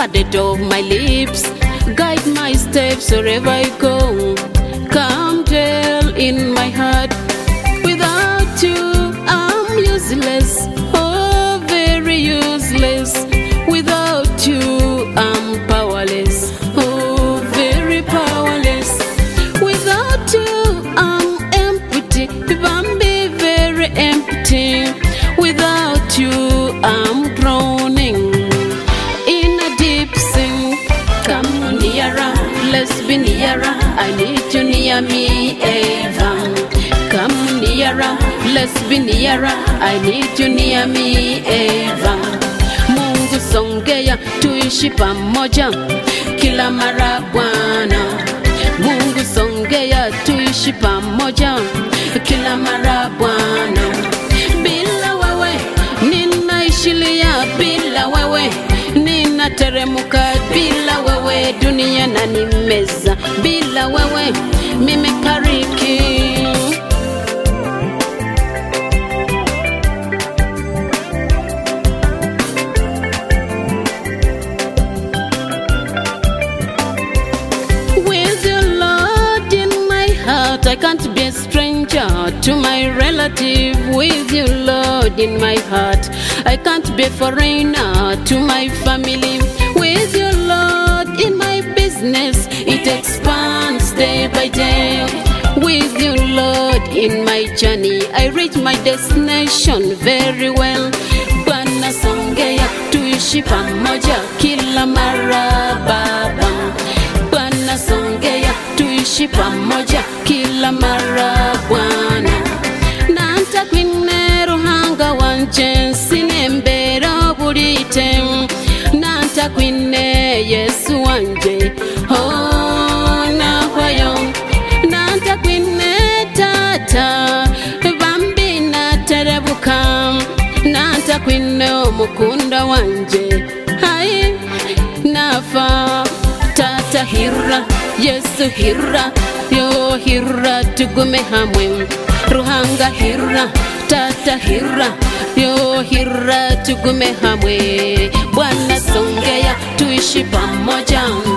at the door of my lips. Guide my steps wherever I go. Come dwell in my heart. Without you, I'm useless. Oh, very useless. Without you, I'm powerless. Oh, very powerless. Without you, I'm empty. I'm very empty. Without you, I'm drowning in a deep sin. Come nearer, let's be nearer. I need you near me, Eva. Come nearer, let's be nearer. I need you near me, Eva. Mungu songea, tuishi pamoja kila mara Bwana. Mungu songea, tuishi pamoja kila mara Bwana. Bila wewe ninaishilia, bila wewe ninateremuka, bila wewe dunia na nimeza, bila wewe mimekariki. I can't be a stranger to my relative. With you, Lord, in my heart, I can't be a foreigner to my family. With you, Lord, in my business, it expands day by day. With you, Lord, in my journey, I reach my destination very well. Bwana songea, tuishi pamoja kila mara Baba. Bwana songea, tuishi pamoja kila mara Bwana. Nanta kwine ruhanga wanje sinembera burite. Nanta kwine Yesu wanje oh nahwayo. Nanta kwine tata bambina terebuka. Nanta kwine omukunda wanje hai nafa. Tata hira, Yesu hira, yo hira tugume hamwe. Ruhanga hira, tata hira, yo hira tugume hamwe. Bwana songea, tuishi pamoja.